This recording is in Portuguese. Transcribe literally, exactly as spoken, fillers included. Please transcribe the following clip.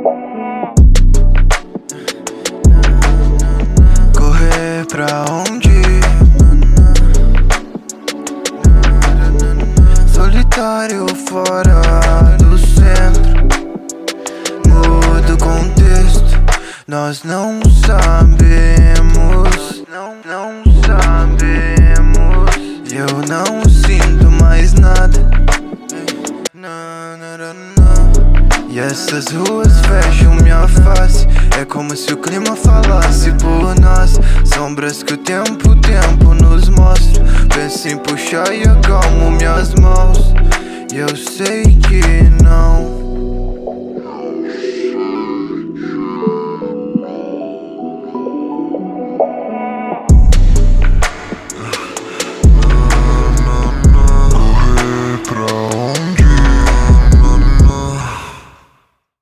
Correr pra onde? Solitário fora do centro. Muda o contexto. Nós não sabemos. Não, não sabemos. E eu não sinto mais nada. Não, não, não, não. E essas ruas fecham minha face. É como se o clima falasse por nós. Sombras que o tempo, o tempo nos mostra. Penso em puxar e acalmo minhas mãos. E eu sei que não.